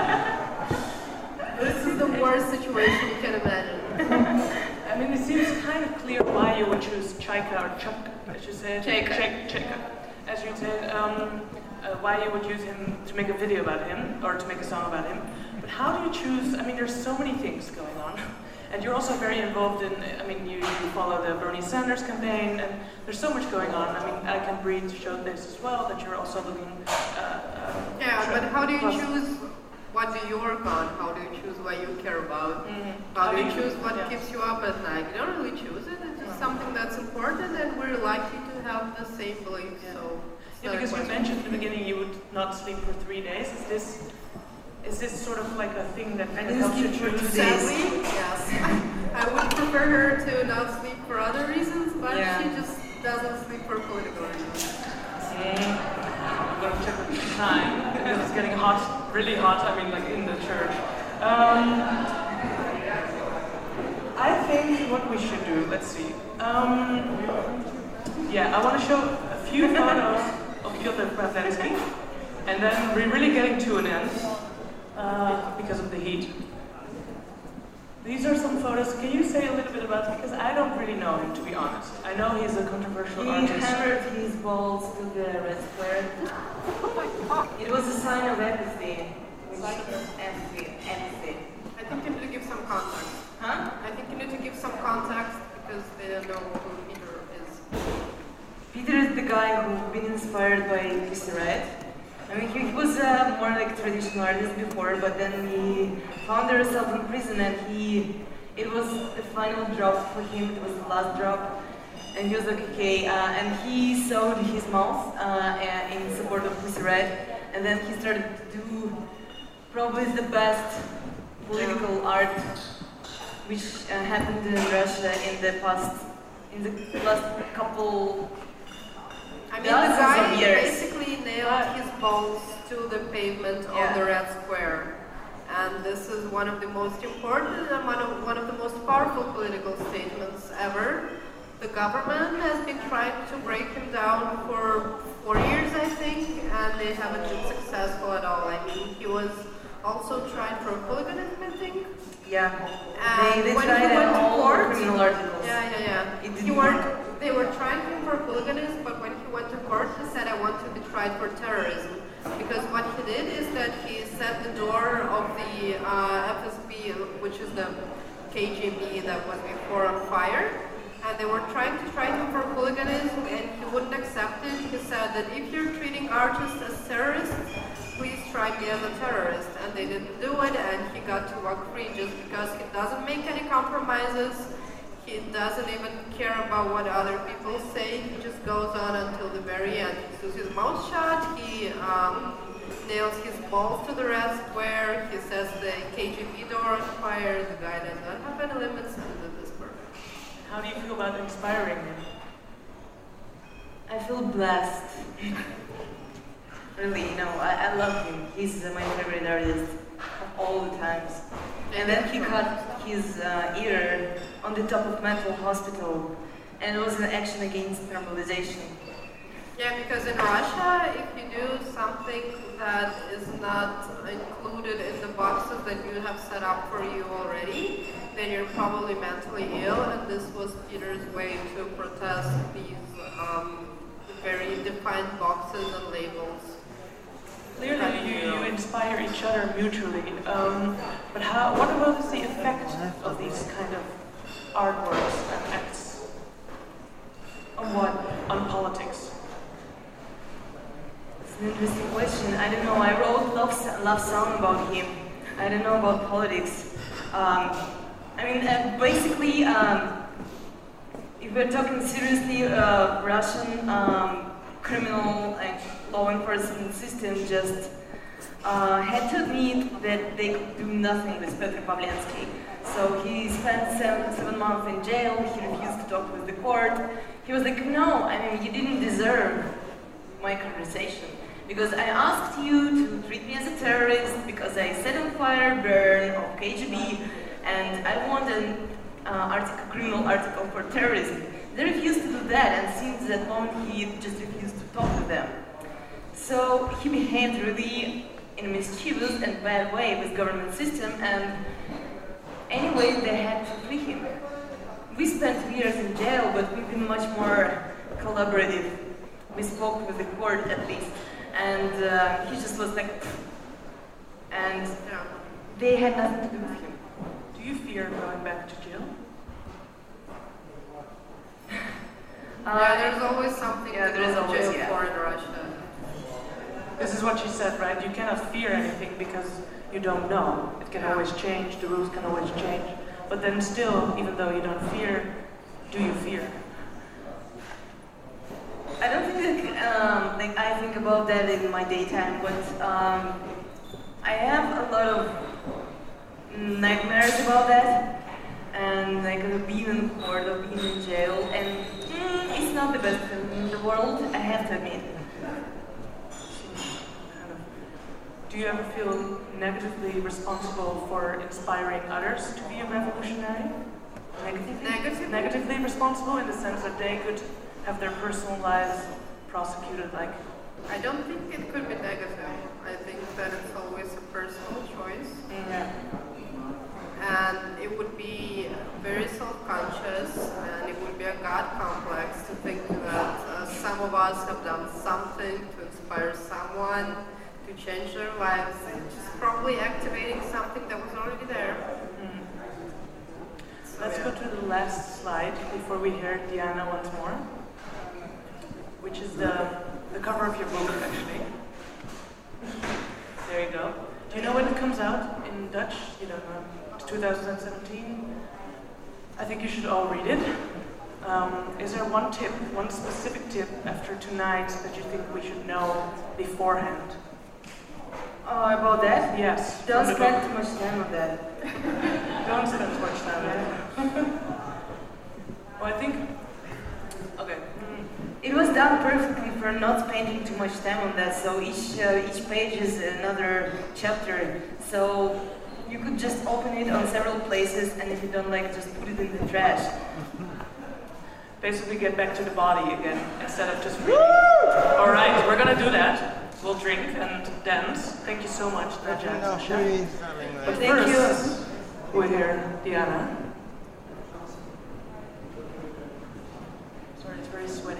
This is the worst situation you can imagine. I mean, it seems kind of clear why you would choose Chaika or Chuck, as you said. Chaika. Chaika, Chaika, as you said. Um, uh, why you would use him to make a video about him or to make a song about him. But how do you choose? I mean, there's so many things going on. And you're also very involved in, I mean, you, you follow the Bernie Sanders campaign, and there's so much going on. I mean, I Can Breathe showed this as well, that you're also looking uh, uh, Yeah, but how do you plus- choose what do you work on? How do you choose what you care about? Mhm. How do you choose what yeah. keeps you up at night? You don't really choose it. It's just something that's important, and we're likely to have the same beliefs. Yeah. So, it's Yeah, not a because you question. mentioned in the beginning you would not sleep for three days. Is this is this sort of like a thing that kind of didn't helps you sleep for choose? two days. Sadly, yes. I would prefer her to not sleep for other reasons, but Yeah. she just doesn't sleep for political reasons. Mm. I'm gonna check the time. It's getting hot, really hot. I mean, like in the church. Um, I think what we should do. Let's see. Um, yeah, I want to show a few photos of Piotr Brzezinski, and then we're really getting to an end uh, because of the heat. These are some photos. Can you say a little bit about it? Because I don't really know him, to be honest. I know he's a controversial He artist. hammered his balls to the red square. It was a sign of empathy. Empathy. Empathy. I think you need to give some context. Huh? I think you need to give some context because they don't know who Peter is. Peter is the guy who's been inspired by Pussy Riot. I mean, he, he was uh, more like a traditional artist before, but then he found himself in prison, and he, it was the final drop for him. It was the last drop, and he was like, okay. Uh, and he sewed his mouth uh, in support of Pussy Riot, and then he started to do probably the best political art which uh, happened in Russia in the past, in the last couple. I mean, the guy of years. basically nailed his balls to the pavement Yeah. on the Red Square. And this is one of the most important and one of, one of the most powerful political statements ever. The government has been trying to break him down for four years, I think, and they haven't been successful at all. I mean, he was also tried for hooliganism, I think. Yeah. And They, they when tried he went to all court, criminal articles. yeah, yeah, yeah. It He didn't were, work. they were trying him for hooliganism, but when he went to court, he said, I want to be tried for terrorism. Because what he did is that he set the door of the uh, F S B, which is the K G B that was before, on fire. And they were trying to try him for hooliganism, and he wouldn't accept it. He said that if you're treating artists as terrorists, please try me as a terrorist. And they didn't do it, and he got to walk free just because he doesn't make any compromises. He doesn't even care about what other people say. He just goes on until the very end. He sews his mouth shut. He um, nails his balls to the Red Square. He says the K G B door on fire. The guy does not have any limits, and did this perfect. How do you feel about inspiring him? I feel blessed. Really, you know, I, I love him. He's uh, my favorite artist of all the times. And then he cut his uh, ear on the top of mental hospital, and it was an action against normalization. Yeah, because in Russia, if you do something that is not included in the boxes that you have set up for you already, then you're probably mentally ill, and this was Peter's way to protest these um, very defined boxes and labels. Clearly, you, you inspire each other mutually. Um, but how? What about is the effect of these kind of artworks and acts on what? On politics? It's an interesting question. I don't know. I wrote love so- love song about him. I don't know about politics. Um, I mean, uh, basically, um, if we're talking seriously, uh, Russian um, criminal and law enforcement system just uh, had to admit that they could do nothing with Petr Pavliansky. So he spent seven, seven months in jail. He refused to talk with the court. He was like, no, I mean, you didn't deserve my conversation. Because I asked you to treat me as a terrorist because I set on fire burn of K G B, and I want an uh, article, criminal article for terrorism. They refused to do that, and since that moment he just refused to talk to them. So he behaved really in a mischievous and bad way with government system, and anyway they had to free him. We spent two years in jail, but we've been much more collaborative. We spoke with the court at least. And uh, he just was like, and Yeah. they had nothing to do with him. Do you fear going back to jail? Uh, Yeah, there's always something yeah, to there is go to always, jail yeah. for in Russia. This is what she said, right? You cannot fear anything because you don't know. It can Yeah. always change, the rules can always change. But then still, even though you don't fear, do you fear? I don't think that, um, like I think about that in my daytime, but um, I have a lot of nightmares about that, and like of being in court, of being in jail, and mm, it's not the best feeling in the world, I have to admit. Do you ever feel negatively responsible for inspiring others to be a revolutionary? Negatively? Negatively? Negatively responsible in the sense that they could have their personal lives prosecuted, like. I don't think it could be negative. I think that it's always a personal choice. Yeah. and it would be very self-conscious, and it would be a God complex to think that uh, some of us have done something to inspire someone to change their lives. It's just probably activating something that was already there. Mm. So, Let's yeah. go to the last slide before we hear Diana once more, which is the, the cover of your book, actually. There you go. Do you know when it comes out in Dutch? You don't know. two thousand seventeen. I think you should all read it. Um, is there one tip, one specific tip after tonight that you think we should know beforehand? Oh, about that? Yes. Don't from the spend book. too much time on that. Don't spend too much time on it. Well, I think. Okay. Mm. It was done perfectly for not spending too much time on that. So each uh, each page is another chapter. So you could just open it on several places, and if you don't like, just put it in the trash. Basically, get back to the body again instead of just reading. All right, we're gonna do that. We'll drink and dance. Thank you so much, Nadja and Sasha. But Thank first, we'll hear Diana. Sorry, it's very sweaty.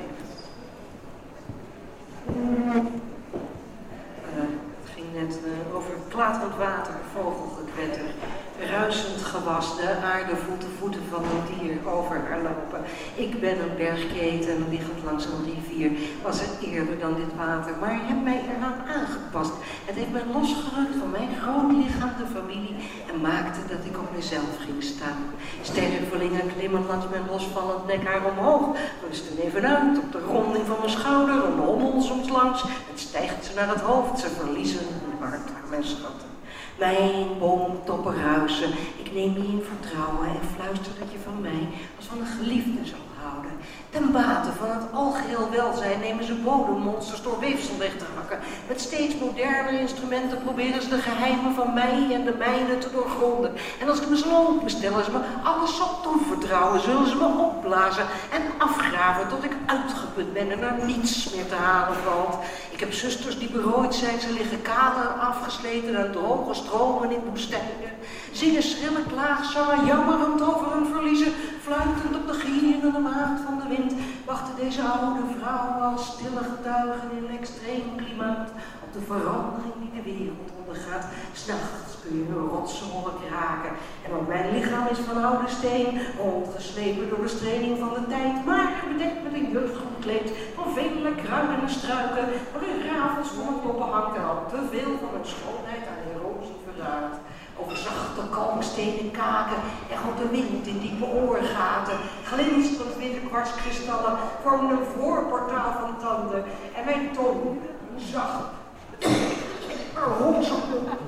Uh, het ging net uh, over klaterend water, vogelgekwetter, ruisend gewas, de aarde voelt de voeten van een dier over haar lopen. Ik ben een bergketen liggend langs een rivier, was er eerder dan dit water, maar ik heb mij eraan aangepast. Het heeft mij losgerukt van mijn groot lichaam, de familie, en maakte dat ik op mezelf ging staan. Stervelingen klimmen langs mijn losvallend nekhaar omhoog, rusten even uit op de ronding van mijn schouder, een hommel soms langs, het stijgt ze naar het hoofd, ze verliezen hun hart aan mijn schatten. Mijn boomtoppen ruisen, ik neem je in vertrouwen en fluister dat je van mij als van een geliefde zal houden. Ten bate van het algeheel welzijn nemen ze bodemmonsters door weefsel weg te hakken. Met steeds modernere instrumenten proberen ze de geheimen van mij en de mijne te doorgronden. En als ik me slopen, stellen ze me alles op toevertrouwen, zullen ze me opblazen en afgraven tot ik uitgeput ben en er niets meer te halen valt. Ik heb zusters die berooid zijn, ze liggen kale en afgesleten en droge stromen in woestijnen. Zingen schrille klaagzangen, jammerend over hun verliezen, fluitend op de gierende maat van de wind, wachten deze oude vrouwen als stille getuigen in een extreem klimaat op de verandering die de wereld ondergaat. S'nachts kun je een rotsen horen kraken en ook mijn lichaam is van oude steen, rondgeslepen door de streling van de tijd, maar bedekt met een jeugdgoed kleed van vele kruiden en struiken, waarin rafels van mijn koppen hangt en al te veel van mijn schoonheid aan erosie verraad. Over zachte kalkstenen kaken echoot de wind in diepe oorgaten. Glinsterend witte kwartskristallen vormen een voorportaal van tanden. En mijn tong, zacht, er honselt.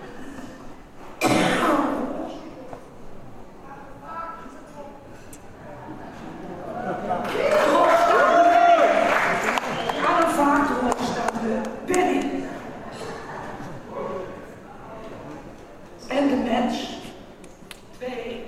Aan een vaartrol staat de penning. En de mens. Twee.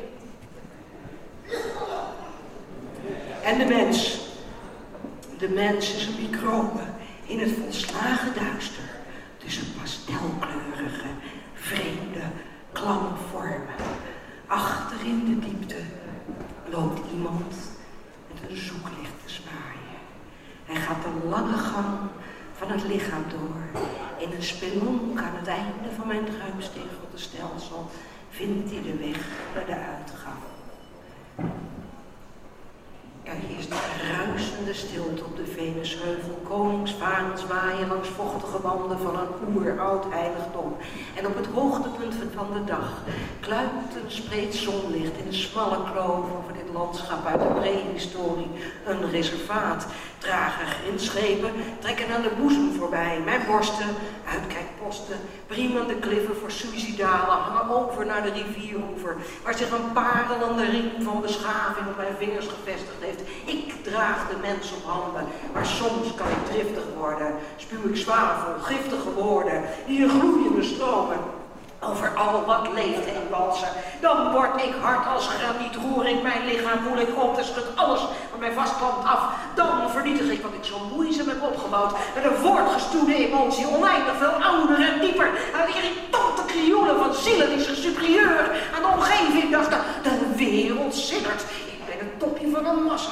En de mens. De mens is een microbe in het volslagen duister. Tussen pastelkleurige, vreemde, klamme vormen. Achter in de diepte loopt iemand met een zoeklicht te zwaaien. Hij gaat de lange gang van het lichaam door. In een spelonk aan het einde van mijn druipstegelstelsel vindt hij de weg naar de uitgang. Er heerst ruisende stilte op de Venusheuvel. Koningsvaren zwaaien langs vochtige wanden van een oeroud heiligdom. En op het hoogtepunt van de dag kluipt een spreed zonlicht in een smalle kloof over dit landschap uit de prehistorie. Een reservaat. Trage grindschepen trekken aan de boezem voorbij. Mijn borsten, uitkijkposten, priemende kliffen voor suïcidalen hangen over naar de rivieroever, waar zich een parelende ring van beschaving op mijn vingers gevestigd heeft. Ik draag de mens op handen, maar soms kan ik driftig worden. Spuw ik zwavel, giftige woorden, die in gloeiende stromen over al wat leeft en walsen. Dan word ik hard als graniet, roer ik mijn lichaam, voel ik op, en schud alles wat mij vastklampt af. Dan vernietig ik wat ik zo moeizaam heb opgebouwd, met een voortgestuwde emotie, oneindig veel ouder en dieper, aan irritante krioelen van zielen die zich superieur aan de omgeving dachten. De wereld siddert. Ik ben het topje van een massa